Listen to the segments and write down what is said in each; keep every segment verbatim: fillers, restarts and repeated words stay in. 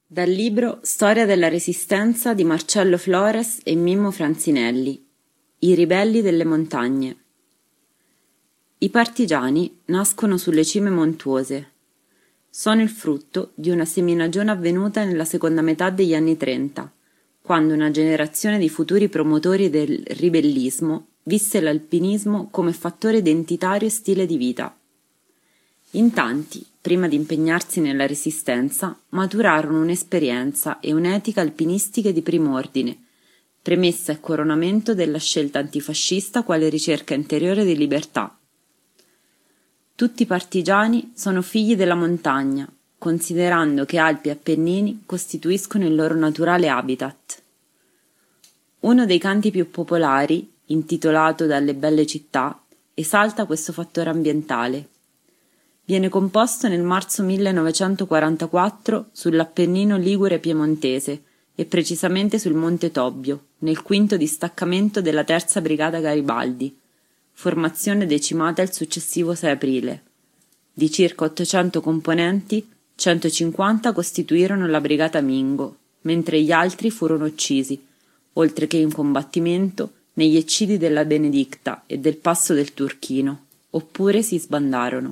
Dal libro Storia della Resistenza di Marcello Flores e Mimmo Franzinelli. I ribelli delle montagne. I partigiani nascono sulle cime montuose. Sono il frutto di una seminagione avvenuta nella seconda metà degli anni trenta, quando una generazione di futuri promotori del ribellismo visse l'alpinismo come fattore identitario e stile di vita. In tanti, prima di impegnarsi nella resistenza, maturarono un'esperienza e un'etica alpinistiche di primo ordine, premessa e coronamento della scelta antifascista quale ricerca interiore di libertà. Tutti i partigiani sono figli della montagna, considerando che Alpi e Appennini costituiscono il loro naturale habitat. Uno dei canti più popolari, intitolato Dalle belle città, esalta questo fattore ambientale. Viene composto nel marzo millenovecentoquarantaquattro sull'Appennino ligure piemontese e precisamente sul Monte Tobbio, nel quinto distaccamento della terza Brigata Garibaldi, formazione decimata il successivo sei aprile. Di circa ottocento componenti, centocinquanta costituirono la Brigata Mingo, mentre gli altri furono uccisi, oltre che in combattimento, negli eccidi della Benedicta e del Passo del Turchino, oppure si sbandarono.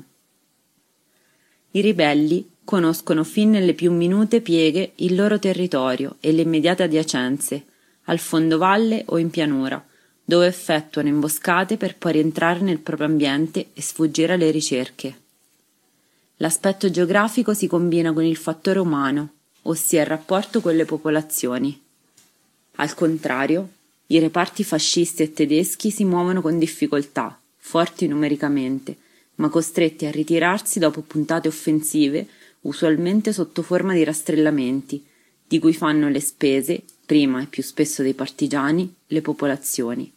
I ribelli conoscono fin nelle più minute pieghe il loro territorio e le immediate adiacenze, al fondovalle o in pianura, dove effettuano imboscate per poi rientrare nel proprio ambiente e sfuggire alle ricerche. L'aspetto geografico si combina con il fattore umano, ossia il rapporto con le popolazioni. Al contrario, i reparti fascisti e tedeschi si muovono con difficoltà, forti numericamente, ma costretti a ritirarsi dopo puntate offensive, usualmente sotto forma di rastrellamenti, di cui fanno le spese, prima e più spesso dei partigiani, le popolazioni.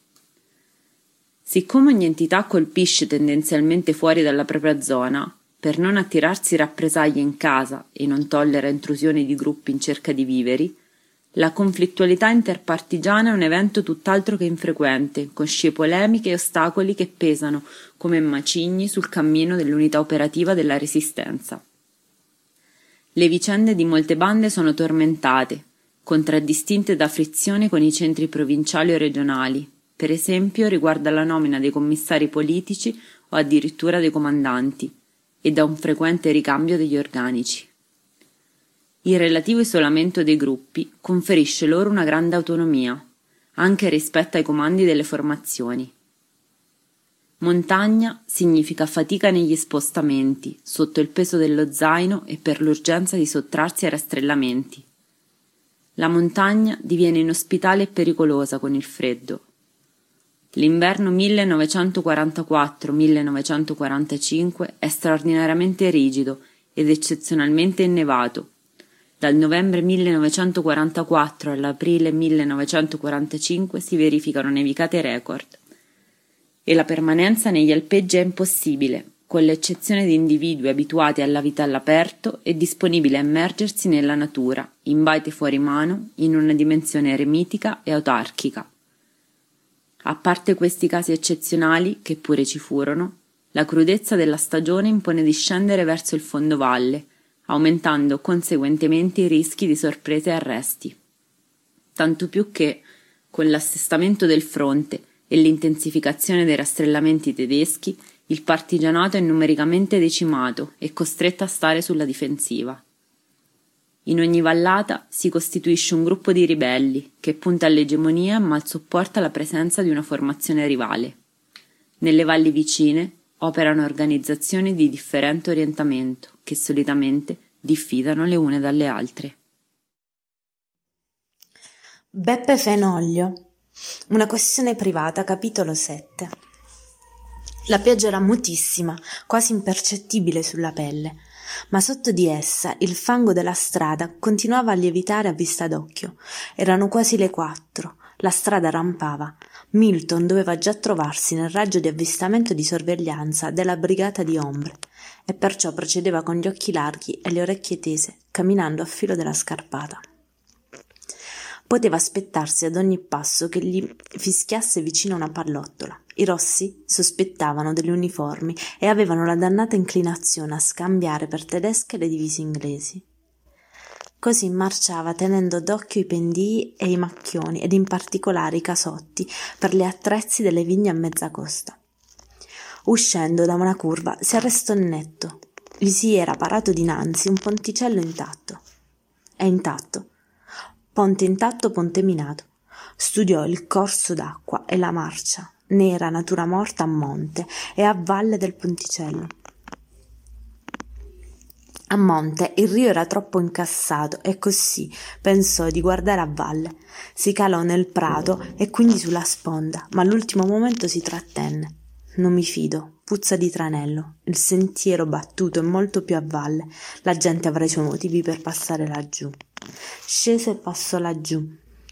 Siccome ogni entità colpisce tendenzialmente fuori dalla propria zona, per non attirarsi rappresaglie in casa e non tollera intrusioni di gruppi in cerca di viveri, la conflittualità interpartigiana è un evento tutt'altro che infrequente, con scie polemiche e ostacoli che pesano come macigni sul cammino dell'unità operativa della resistenza. Le vicende di molte bande sono tormentate, contraddistinte da frizione con i centri provinciali o regionali, per esempio riguardo alla nomina dei commissari politici o addirittura dei comandanti, e da un frequente ricambio degli organici. Il relativo isolamento dei gruppi conferisce loro una grande autonomia, anche rispetto ai comandi delle formazioni. Montagna significa fatica negli spostamenti, sotto il peso dello zaino e per l'urgenza di sottrarsi ai rastrellamenti. La montagna diviene inospitale e pericolosa con il freddo. L'inverno millenovecentoquarantaquattro millenovecentoquarantacinque è straordinariamente rigido ed eccezionalmente innevato. Dal novembre millenovecentoquarantaquattro all'aprile millenovecentoquarantacinque si verificano nevicate record e la permanenza negli alpeggi è impossibile, con l'eccezione di individui abituati alla vita all'aperto e disponibili a immergersi nella natura, in baite fuori mano, in una dimensione eremitica e autarchica. A parte questi casi eccezionali, che pure ci furono, la crudezza della stagione impone di scendere verso il fondovalle, aumentando conseguentemente i rischi di sorprese e arresti. Tanto più che, con l'assestamento del fronte e l'intensificazione dei rastrellamenti tedeschi, il partigianato è numericamente decimato e costretto a stare sulla difensiva. In ogni vallata si costituisce un gruppo di ribelli che punta all'egemonia ma sopporta la presenza di una formazione rivale. Nelle valli vicine operano organizzazioni di differente orientamento che solitamente diffidano le une dalle altre. Beppe Fenoglio. Una questione privata, capitolo sette. La pioggia era mutissima, quasi impercettibile sulla pelle, ma sotto di essa il fango della strada continuava a lievitare a vista d'occhio. Erano quasi le quattro, la strada rampava. Milton doveva già trovarsi nel raggio di avvistamento di sorveglianza della brigata di ombre e perciò procedeva con gli occhi larghi e le orecchie tese, camminando a filo della scarpata. Poteva aspettarsi ad ogni passo che gli fischiasse vicino una pallottola. I rossi sospettavano delle uniformi e avevano la dannata inclinazione a scambiare per tedesche le divise inglesi. Così marciava tenendo d'occhio i pendii e i macchioni ed in particolare i casotti per gli attrezzi delle vigne a mezza costa. Uscendo da una curva si arrestò netto. Gli si era parato dinanzi un ponticello intatto. È intatto. Ponte intatto, ponte minato. Studiò il corso d'acqua e la marcia, nera natura morta a monte e a valle del ponticello. A monte il rio era troppo incassato e così pensò di guardare a valle. Si calò nel prato e quindi sulla sponda, ma all'ultimo momento si trattenne. Non mi fido, puzza di tranello, il sentiero battuto è molto più a valle, la gente avrà i suoi motivi per passare laggiù. Scese e passò laggiù.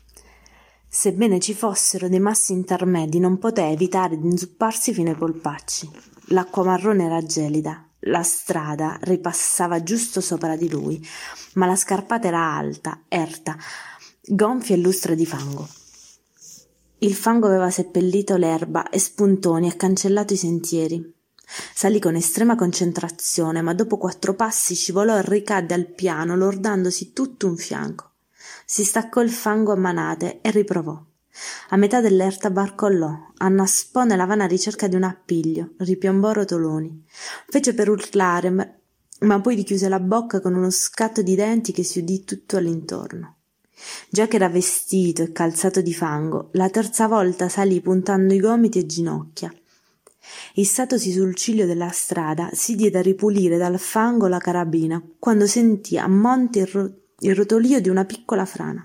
Sebbene ci fossero dei massi intermedi, non poté evitare di inzupparsi fino ai polpacci. L'acqua marrone era gelida. La strada ripassava giusto sopra di lui, ma la scarpata era alta, erta, gonfia e lustra di fango. Il fango aveva seppellito l'erba e spuntoni e cancellato i sentieri. Salì con estrema concentrazione, ma dopo quattro passi scivolò e ricadde al piano, lordandosi tutto un fianco. Si staccò il fango a manate e riprovò. A metà dell'erta barcollò, annaspò nella vana ricerca di un appiglio, ripiombò rotoloni. Fece per urlare, ma, ma poi richiuse la bocca con uno scatto di denti che si udì tutto all'intorno. Già che era vestito e calzato di fango, la terza volta salì puntando i gomiti e ginocchia. Issatosi sul ciglio della strada, si diede a ripulire dal fango la carabina, quando sentì a monte il, ro- il rotolio di una piccola frana.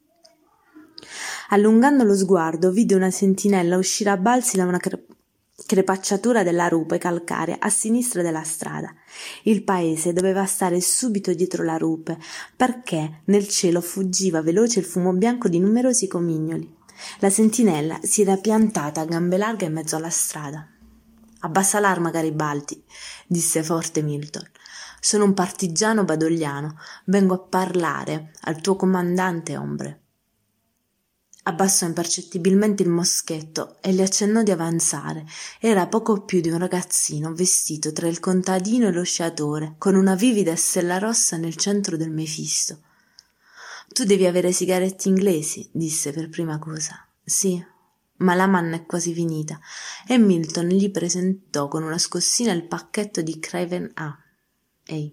Allungando lo sguardo, vide una sentinella uscire a balzi da una cre- crepacciatura della rupe calcarea a sinistra della strada. Il paese doveva stare subito dietro la rupe, perché nel cielo fuggiva veloce il fumo bianco di numerosi comignoli. La sentinella si era piantata a gambe larghe in mezzo alla strada. «Abbassa l'arma, Garibaldi», disse forte Milton. «Sono un partigiano badogliano, vengo a parlare al tuo comandante Ombre». Abbassò impercettibilmente il moschetto e le accennò di avanzare. Era poco più di un ragazzino vestito tra il contadino e lo sciatore, con una vivida stella rossa nel centro del Mefisto. «Tu devi avere sigarette inglesi», disse per prima cosa. «Sì, ma la manna è quasi finita», e Milton gli presentò con una scossina il pacchetto di Craven A. Ehi.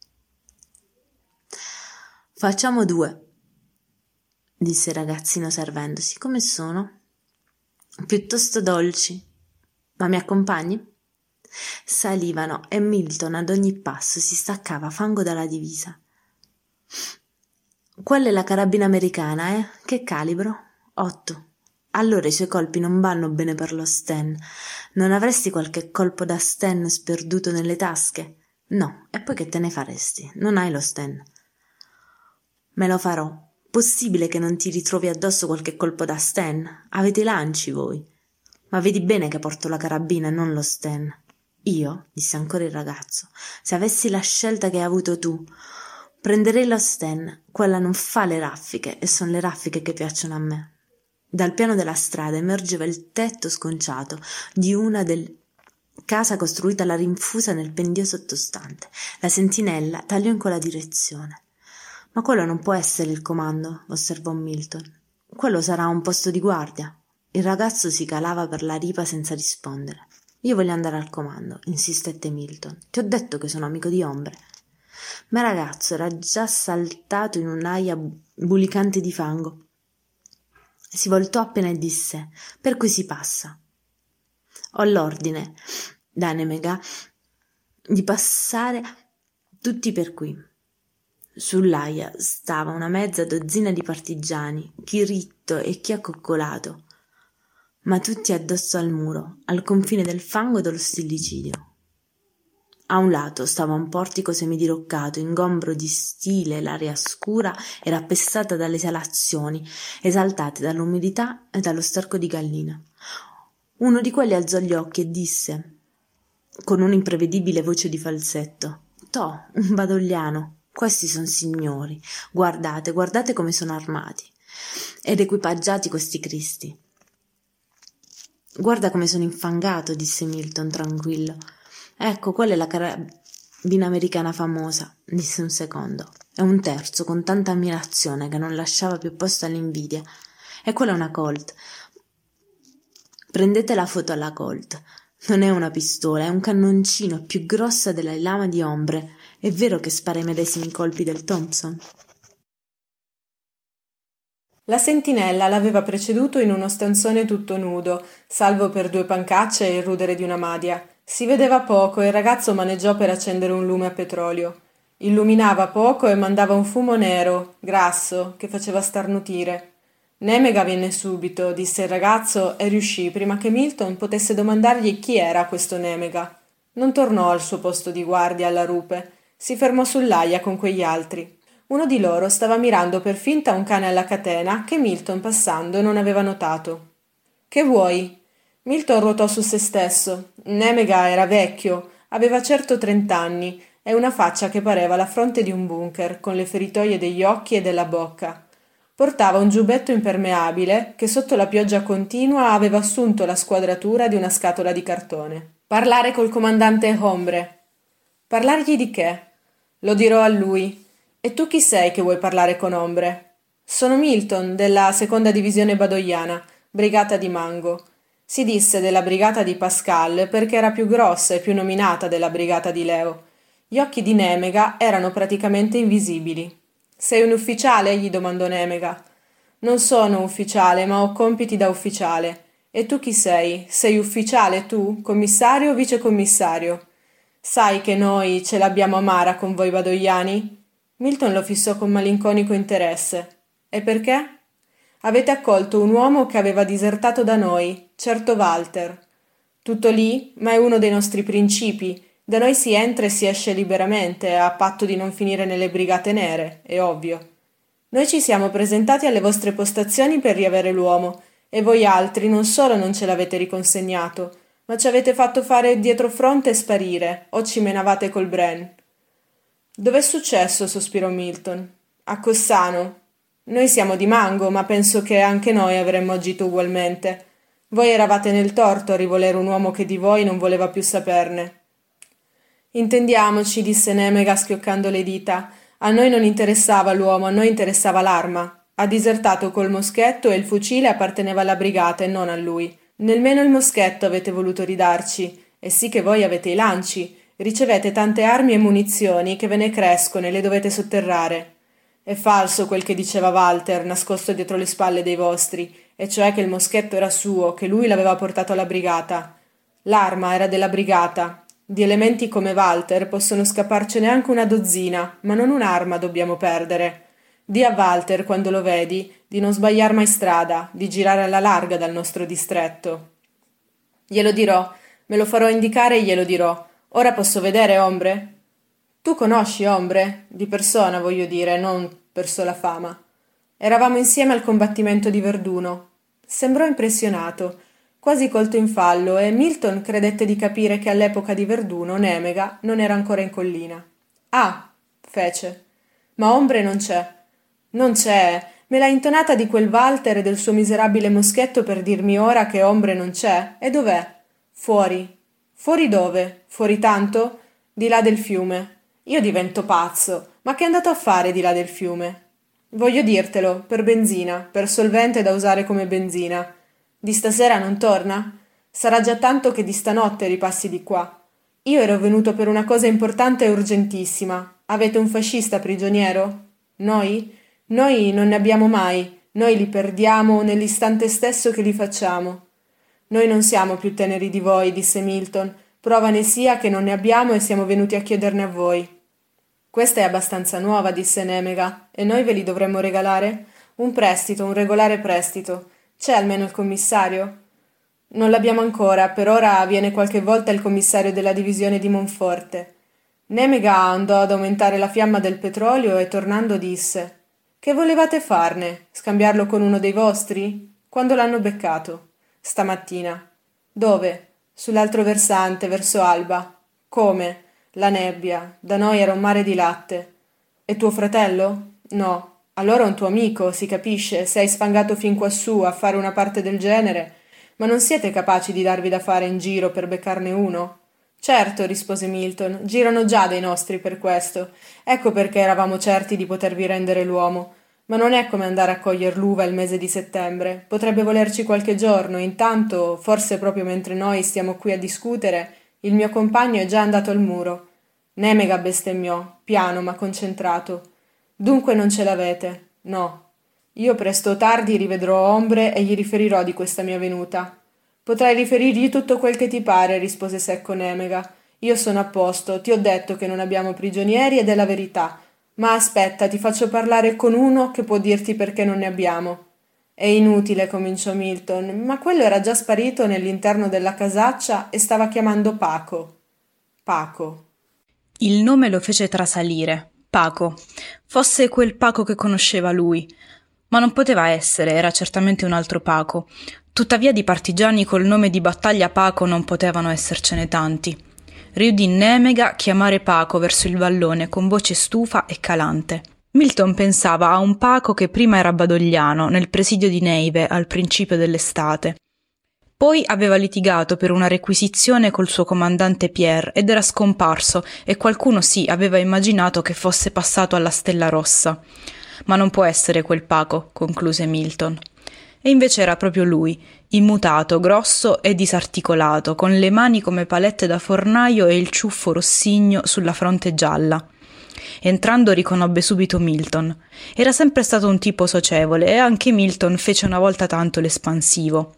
«Facciamo due», disse il ragazzino servendosi. «Come sono?» «Piuttosto dolci. Ma mi accompagni?» Salivano e Milton ad ogni passo si staccava fango dalla divisa. «Quella è la carabina americana, eh? Che calibro?» «Otto. Allora i suoi colpi non vanno bene per lo Sten. Non avresti qualche colpo da Sten sperduto nelle tasche?» «No. E poi che te ne faresti? Non hai lo Sten». «Me lo farò. Possibile che non ti ritrovi addosso qualche colpo da Sten? Avete i lanci voi?» «Ma vedi bene che porto la carabina e non lo Sten». «Io», disse ancora il ragazzo, «se avessi la scelta che hai avuto tu, prenderei lo Sten. Quella non fa le raffiche e sono le raffiche che piacciono a me». Dal piano della strada emergeva il tetto sconciato di una del casa costruita alla rinfusa nel pendio sottostante. La sentinella tagliò in quella direzione. «Ma quello non può essere il comando», osservò Milton. «Quello sarà un posto di guardia». Il ragazzo si calava per la ripa senza rispondere. «Io voglio andare al comando», insistette Milton. «Ti ho detto che sono amico di Ombre». Ma il ragazzo era già saltato in un'aia bulicante di fango. Si voltò appena e disse: «Per cui si passa?» «Ho l'ordine da Nemega di passare tutti per qui». Sull'aia stava una mezza dozzina di partigiani, chi ritto e chi accoccolato, ma tutti addosso al muro, al confine del fango e dello stillicidio. A un lato stava un portico semidiroccato, ingombro di stile, l'aria scura era appestata dalle esalazioni, esaltate dall'umidità e dallo sterco di gallina. Uno di quelli alzò gli occhi e disse, con un'imprevedibile voce di falsetto: «Toh, un badogliano. Questi son signori. Guardate, guardate come sono armati ed equipaggiati questi cristi». «Guarda come sono infangato», disse Milton tranquillo. «Ecco, quella è la carabina americana famosa», disse un secondo. e un terzo con tanta ammirazione che non lasciava più posto all'invidia. E quella è una Colt. Prendete la foto alla Colt. Non è una pistola, è un cannoncino più grossa della lama di ombre. È vero che spara i medesimi colpi del Thompson? La sentinella l'aveva preceduto in uno stanzone tutto nudo, salvo per due pancacce e il rudere di una madia. Si vedeva poco e il ragazzo maneggiò per accendere un lume a petrolio. Illuminava poco e mandava un fumo nero, grasso, che faceva starnutire. Nemega venne subito, disse il ragazzo, e riuscì prima che Milton potesse domandargli chi era questo Nemega. Non tornò al suo posto di guardia alla rupe, si fermò sull'aia con quegli altri. Uno di loro stava mirando per finta un cane alla catena che Milton passando non aveva notato. «Che vuoi?» Milton ruotò su se stesso. Nemega era vecchio, aveva certo trent'anni e una faccia che pareva la fronte di un bunker, con le feritoie degli occhi e della bocca. Portava un giubbetto impermeabile che sotto la pioggia continua aveva assunto la squadratura di una scatola di cartone. «Parlare col comandante Hombre». «Parlargli di che?» «Lo dirò a lui». «E tu chi sei che vuoi parlare con Hombre?» «Sono Milton, della seconda divisione badoiana, brigata di Mango». Si disse della brigata di Pascal perché era più grossa e più nominata della brigata di Leo. Gli occhi di Nemega erano praticamente invisibili. «Sei un ufficiale?» gli domandò Nemega. «Non sono ufficiale, ma ho compiti da ufficiale. E tu chi sei? Sei ufficiale tu? Commissario o vicecommissario? Sai che noi ce l'abbiamo amara con voi badoiani?» Milton lo fissò con malinconico interesse. «E perché?» «Avete accolto un uomo che aveva disertato da noi, certo Walter. Tutto lì, ma è uno dei nostri principi. Da noi si entra e si esce liberamente, a patto di non finire nelle brigate nere, è ovvio. Noi ci siamo presentati alle vostre postazioni per riavere l'uomo, e voi altri non solo non ce l'avete riconsegnato, ma ci avete fatto fare dietro fronte e sparire, o ci menavate col Bren». «Dov'è successo?» sospirò Milton. «A Cossano. Noi siamo di Mango, ma penso che anche noi avremmo agito ugualmente. Voi eravate nel torto a rivolere un uomo che di voi non voleva più saperne». «Intendiamoci», disse Nemega schioccando le dita. «A noi non interessava l'uomo, a noi interessava l'arma. Ha disertato col moschetto e il fucile apparteneva alla brigata e non a lui. Nemmeno il moschetto avete voluto ridarci, e sì che voi avete i lanci. Ricevete tante armi e munizioni che ve ne crescono e le dovete sotterrare. È falso quel che diceva Walter, nascosto dietro le spalle dei vostri, e cioè che il moschetto era suo, che lui l'aveva portato alla brigata. L'arma era della brigata. Di elementi come Walter possono scapparcene anche una dozzina, ma non un'arma dobbiamo perdere. Di a Walter, quando lo vedi, di non sbagliar mai strada, di girare alla larga dal nostro distretto». «Glielo dirò, me lo farò indicare e glielo dirò. Ora posso vedere Hombre?» «Tu conosci Hombre? Di persona, voglio dire, non per sola fama». «Eravamo insieme al combattimento di Verduno». Sembrò impressionato, quasi colto in fallo, e Milton credette di capire che all'epoca di Verduno Nemega non era ancora in collina. «Ah», fece, «ma Hombre non c'è». «Non c'è, me l'ha intonata di quel Walter e del suo miserabile moschetto per dirmi ora che Hombre non c'è. E dov'è?» «Fuori». «Fuori dove? Fuori tanto?» «Di là del fiume». «Io divento pazzo. Ma che è andato a fare di là del fiume?» «Voglio dirtelo, per benzina, per solvente da usare come benzina». «Di stasera non torna?» «Sarà già tanto che di stanotte ripassi di qua». «Io ero venuto per una cosa importante e urgentissima. Avete un fascista prigioniero?» «Noi? Noi non ne abbiamo mai. Noi li perdiamo nell'istante stesso che li facciamo». «Noi non siamo più teneri di voi», disse Milton. «Prova ne sia che non ne abbiamo e siamo venuti a chiederne a voi». «Questa è abbastanza nuova», disse Nemega, «e noi ve li dovremmo regalare? Un prestito, un regolare prestito. C'è almeno il commissario?» «Non l'abbiamo ancora, per ora viene qualche volta il commissario della divisione di Monforte». Nemega andò ad aumentare la fiamma del petrolio e tornando disse: «Che volevate farne? Scambiarlo con uno dei vostri? Quando l'hanno beccato?» «Stamattina». «Dove?» «Sull'altro versante, verso Alba». «Come?» «La nebbia. Da noi era un mare di latte». «E tuo fratello?» «No». «Allora un tuo amico, si capisce, sei sfangato fin quassù a fare una parte del genere, ma non siete capaci di darvi da fare in giro per beccarne uno?» Certo, rispose Milton, girano già dei nostri per questo. Ecco perché eravamo certi di potervi rendere l'uomo. Ma non è come andare a coglier l'uva il mese di settembre. Potrebbe volerci qualche giorno, intanto, forse proprio mentre noi stiamo qui a discutere, il mio compagno è già andato al muro. Nemega bestemmiò, piano ma concentrato. Dunque non ce l'avete? No. Io presto o tardi rivedrò Ombre e gli riferirò di questa mia venuta. Potrai riferirgli tutto quel che ti pare, rispose secco Nemega. Io sono a posto, ti ho detto che non abbiamo prigionieri ed è la verità. Ma aspetta, ti faccio parlare con uno che può dirti perché non ne abbiamo. È inutile, cominciò Milton, ma quello era già sparito nell'interno della casaccia e stava chiamando Paco. Paco. Il nome lo fece trasalire. Paco. Fosse quel Paco che conosceva lui. Ma non poteva essere, era certamente un altro Paco. Tuttavia di partigiani col nome di battaglia Paco non potevano essercene tanti. Riudì Nemega chiamare Paco verso il vallone con voce stufa e calante. Milton pensava a un Paco che prima era badogliano, nel presidio di Neive, al principio dell'estate. Poi aveva litigato per una requisizione col suo comandante Pierre ed era scomparso e qualcuno sì aveva immaginato che fosse passato alla Stella Rossa. Ma non può essere quel Paco, concluse Milton. E invece era proprio lui, immutato, grosso e disarticolato, con le mani come palette da fornaio e il ciuffo rossigno sulla fronte gialla. Entrando riconobbe subito Milton. Era sempre stato un tipo socievole e anche Milton fece una volta tanto l'espansivo.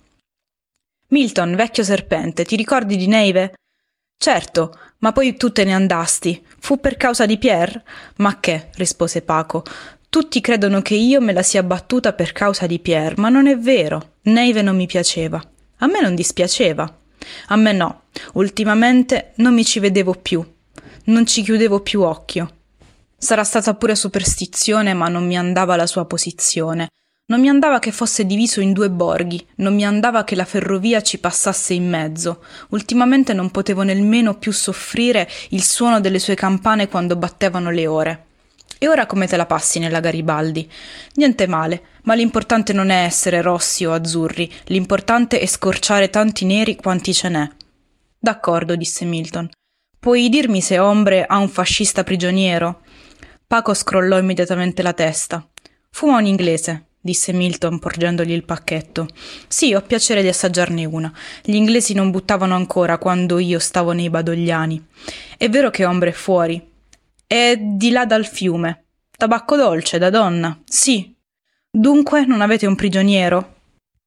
«Milton, vecchio serpente, ti ricordi di Neive?» «Certo, ma poi tu te ne andasti. Fu per causa di Pierre?» «Ma che?» rispose Paco. «Tutti credono che io me la sia battuta per causa di Pierre, ma non è vero. Neive non mi piaceva. A me non dispiaceva. A me no. Ultimamente non mi ci vedevo più. Non ci chiudevo più occhio. Sarà stata pure superstizione, ma non mi andava la sua posizione. Non mi andava che fosse diviso in due borghi, non mi andava che la ferrovia ci passasse in mezzo. Ultimamente non potevo nemmeno più soffrire il suono delle sue campane quando battevano le ore. E ora come te la passi nella Garibaldi? Niente male, ma l'importante non è essere rossi o azzurri, l'importante è scorciare tanti neri quanti ce n'è». «D'accordo», disse Milton. «Puoi dirmi se Ombre ha un fascista prigioniero?» Paco scrollò immediatamente la testa. «Fuma un inglese», disse Milton porgendogli il pacchetto. «Sì, ho piacere di assaggiarne una. Gli inglesi non buttavano ancora quando io stavo nei badogliani. È vero che Ombre è fuori?» «È di là dal fiume. Tabacco dolce, da donna?» «Sì». «Dunque non avete un prigioniero?»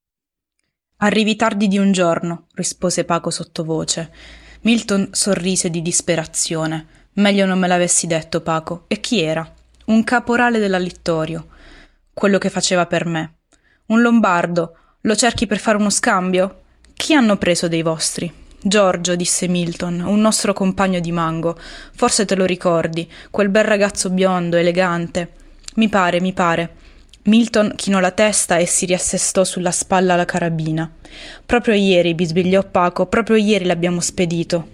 «Arrivi tardi di un giorno», rispose Paco sottovoce. Milton sorrise di disperazione. «Meglio non me l'avessi detto, Paco. E chi era?» «Un caporale della Littorio. Quello che faceva per me». «Un lombardo. Lo cerchi per fare uno scambio?» «Chi hanno preso dei vostri?» «Giorgio», disse Milton, «un nostro compagno di mango. Forse te lo ricordi, quel bel ragazzo biondo, elegante». «Mi pare, mi pare». Milton chinò la testa e si riassestò sulla spalla la carabina. «Proprio ieri», bisbigliò Paco, «proprio ieri l'abbiamo spedito».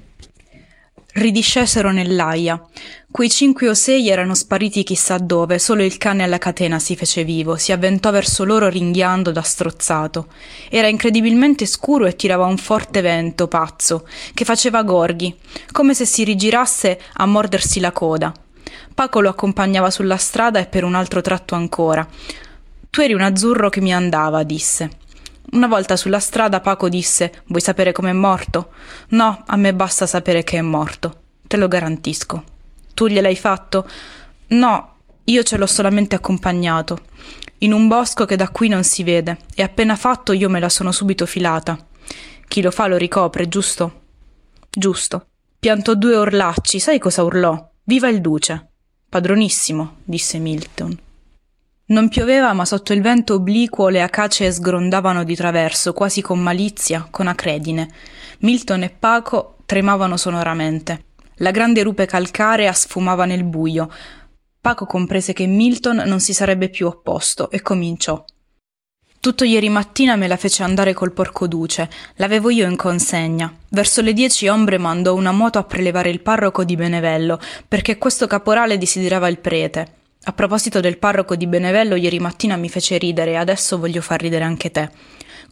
Ridiscesero nell'aia. Quei cinque o sei erano spariti chissà dove, solo il cane alla catena si fece vivo, si avventò verso loro ringhiando da strozzato. Era incredibilmente scuro e tirava un forte vento pazzo, che faceva gorghi, come se si rigirasse a mordersi la coda. Paco lo accompagnava sulla strada e per un altro tratto ancora. «Tu eri un azzurro che mi andava», disse. Una volta sulla strada Paco disse: «Vuoi sapere com'è morto?» «No, a me basta sapere che è morto. Te lo garantisco». «Tu gliel'hai fatto?» «No, io ce l'ho solamente accompagnato. In un bosco che da qui non si vede. E appena fatto io me la sono subito filata. Chi lo fa lo ricopre, giusto?» «Giusto». Piantò due orlacci. Sai cosa urlò? «Viva il duce!» «Padronissimo», disse Milton. Non pioveva, ma sotto il vento obliquo le acacee sgrondavano di traverso, quasi con malizia, con acredine. Milton e Paco tremavano sonoramente. La grande rupe calcarea sfumava nel buio. Paco comprese che Milton non si sarebbe più opposto e cominciò. «Tutto ieri mattina me la fece andare col porcoduce. L'avevo io in consegna. Verso le dieci Ombre mandò una moto a prelevare il parroco di Benevello, perché questo caporale desiderava il prete. A proposito del parroco di Benevello, ieri mattina mi fece ridere e adesso voglio far ridere anche te.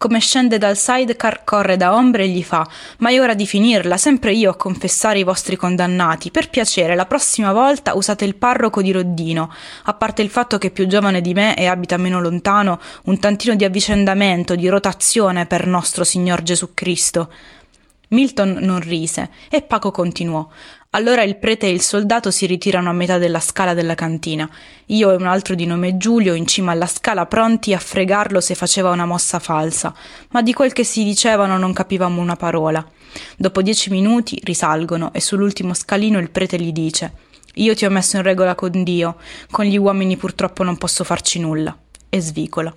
Come scende dal sidecar, corre da Ombre e gli fa: «Ma è ora di finirla, sempre io a confessare i vostri condannati. Per piacere, la prossima volta usate il parroco di Roddino. A parte il fatto che è più giovane di me e abita meno lontano, un tantino di avvicendamento, di rotazione per nostro Signor Gesù Cristo». Milton non rise e Paco continuò: «Allora il prete e il soldato si ritirano a metà della scala della cantina. Io e un altro di nome Giulio in cima alla scala pronti a fregarlo se faceva una mossa falsa, ma di quel che si dicevano non capivamo una parola. Dopo dieci minuti risalgono e sull'ultimo scalino il prete gli dice: «Io ti ho messo in regola con Dio, con gli uomini purtroppo non posso farci nulla», e svicola.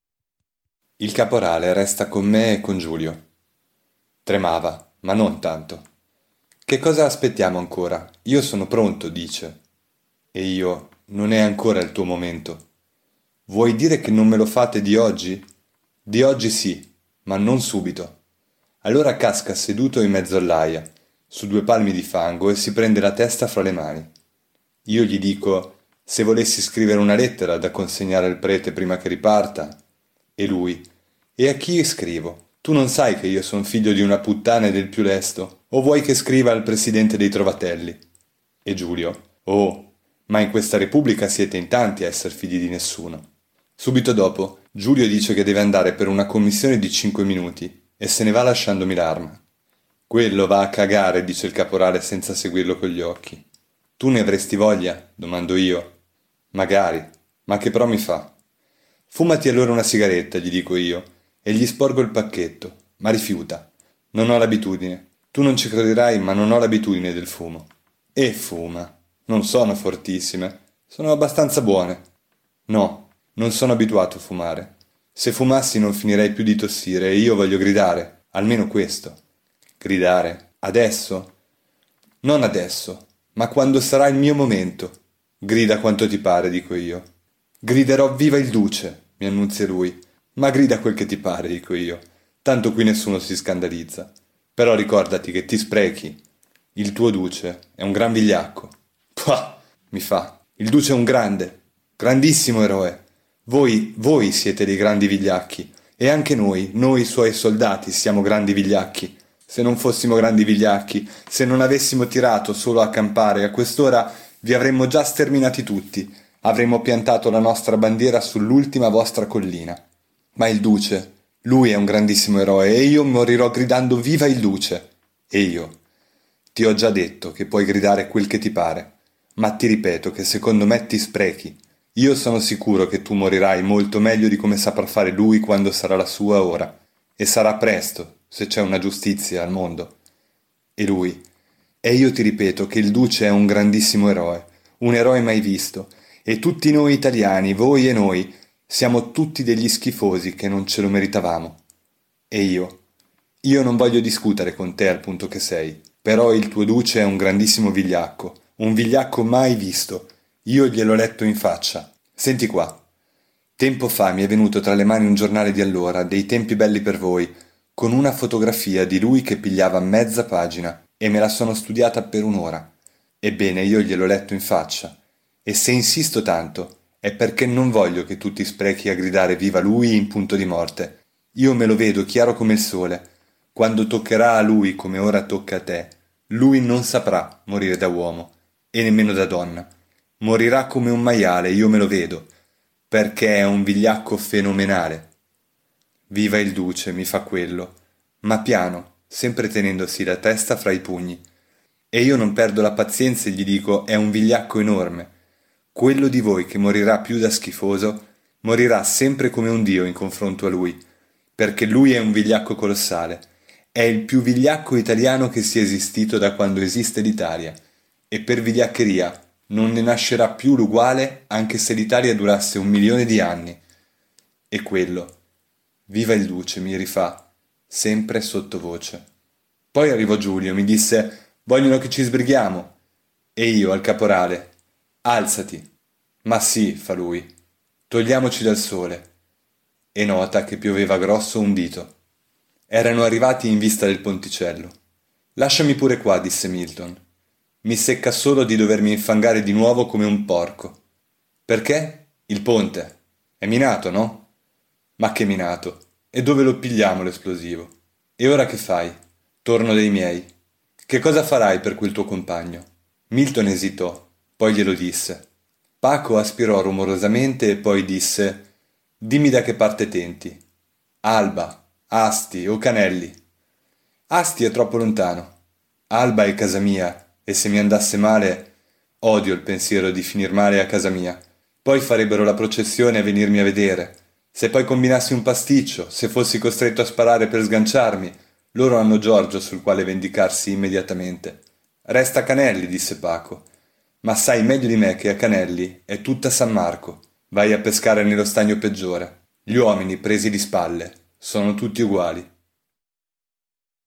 Il caporale resta con me e con Giulio. Tremava, ma non tanto. «Che cosa aspettiamo ancora? Io sono pronto», dice. E io: «Non è ancora il tuo momento». «Vuoi dire che non me lo fate di oggi?» «Di oggi sì, ma non subito». Allora casca seduto in mezzo all'aia, su due palmi di fango, e si prende la testa fra le mani. Io gli dico: «Se volessi scrivere una lettera da consegnare al prete prima che riparta». E lui: «E a chi scrivo? Tu non sai che io son figlio di una puttana e del più lesto? O vuoi che scriva al presidente dei Trovatelli?» E Giulio: «Oh, ma in questa repubblica siete in tanti a essere figli di nessuno». Subito dopo, Giulio dice che deve andare per una commissione di cinque minuti e se ne va lasciandomi l'arma. «Quello va a cagare», dice il caporale senza seguirlo con gli occhi. «Tu ne avresti voglia?» domando io. «Magari, ma che pro mi fa?» «Fumati allora una sigaretta», gli dico io, e gli sporgo il pacchetto, ma rifiuta. «Non ho l'abitudine. Tu non ci crederai, ma non ho l'abitudine del fumo». E fuma. «Non sono fortissime. Sono abbastanza buone». «No, non sono abituato a fumare. Se fumassi non finirei più di tossire e io voglio gridare, almeno questo». «Gridare? Adesso?» «Non adesso, ma quando sarà il mio momento». «Grida quanto ti pare», dico io. «Griderò viva il duce», mi annunzia lui. «Ma grida quel che ti pare», dico io. «Tanto qui nessuno si scandalizza. Però ricordati che ti sprechi. Il tuo duce è un gran vigliacco». «Pah!» mi fa. «Il duce è un grande, grandissimo eroe. Voi, voi siete dei grandi vigliacchi. E anche noi, noi suoi soldati, siamo grandi vigliacchi. Se non fossimo grandi vigliacchi, se non avessimo tirato solo a campare, a quest'ora vi avremmo già sterminati tutti. Avremmo piantato la nostra bandiera sull'ultima vostra collina. Ma il duce, lui è un grandissimo eroe e io morirò gridando viva il duce». E io: «Ti ho già detto che puoi gridare quel che ti pare, ma ti ripeto che secondo me ti sprechi. Io sono sicuro che tu morirai molto meglio di come saprà fare lui quando sarà la sua ora, e sarà presto, se c'è una giustizia al mondo». E lui: «E io ti ripeto che il duce è un grandissimo eroe, un eroe mai visto, e tutti noi italiani, voi e noi, siamo tutti degli schifosi che non ce lo meritavamo». E io: «Io non voglio discutere con te al punto che sei, però il tuo duce è un grandissimo vigliacco, un vigliacco mai visto. Io gliel'ho letto in faccia. Senti qua. Tempo fa mi è venuto tra le mani un giornale di allora, dei tempi belli per voi, con una fotografia di lui che pigliava mezza pagina, e me la sono studiata per un'ora. Ebbene, io gliel'ho letto in faccia. E se insisto tanto è perché non voglio che tu ti sprechi a gridare viva lui in punto di morte. Io me lo vedo chiaro come il sole. Quando toccherà a lui come ora tocca a te, lui non saprà morire da uomo, e nemmeno da donna. Morirà come un maiale, io me lo vedo, perché è un vigliacco fenomenale. Viva il duce, mi fa quello, ma piano, sempre tenendosi la testa fra i pugni. E io non perdo la pazienza e gli dico: è un vigliacco enorme. Quello di voi che morirà più da schifoso, morirà sempre come un dio in confronto a lui, perché lui è un vigliacco colossale. È il più vigliacco italiano che sia esistito da quando esiste l'Italia, e per vigliaccheria non ne nascerà più l'uguale anche se l'Italia durasse un milione di anni». E quello: «Viva il duce», mi rifà, sempre sottovoce. Poi arrivò Giulio, mi disse: «Vogliono che ci sbrighiamo». E io al caporale: «Alzati». «Ma sì», fa lui, «togliamoci dal sole». E nota che pioveva grosso un dito. Erano arrivati in vista del ponticello. «Lasciami pure qua», disse Milton. «Mi secca solo di dovermi infangare di nuovo come un porco». «Perché? Il ponte. È minato, no?» «Ma che minato? E dove lo pigliamo l'esplosivo? E ora che fai? Torno dai miei. Che cosa farai per quel tuo compagno? Milton esitò, poi glielo disse. Paco aspirò rumorosamente e poi disse: Dimmi da che parte tenti. Alba, Asti o Canelli? Asti è troppo lontano. Alba è casa mia, e se mi andasse male, odio il pensiero di finir male a casa mia. Poi farebbero la processione a venirmi a vedere. Se poi combinassi un pasticcio, se fossi costretto a sparare per sganciarmi, loro hanno Giorgio sul quale vendicarsi immediatamente. Resta Canelli, disse Paco. Ma sai meglio di me che a Canelli è tutta San Marco. Vai a pescare nello stagno peggiore. Gli uomini presi di spalle sono tutti uguali.